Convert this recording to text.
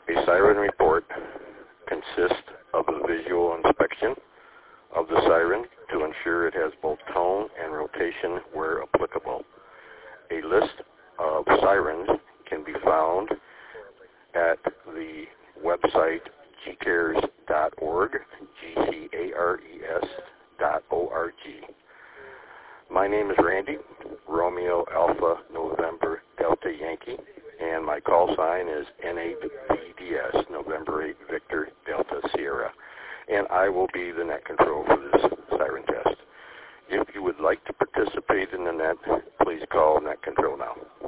A siren report consists of a visual inspection of the siren to ensure it has both tone and rotation where applicable. A list of sirens can be found at the website gcares.org, GCARES.org. My name is Randy, Romeo Alpha November Delta Yankee, and my call sign is N8VDS, November 8 Victor Delta Sierra, and I will be the net control for this siren test. If you would like to participate in the net, please call net control now.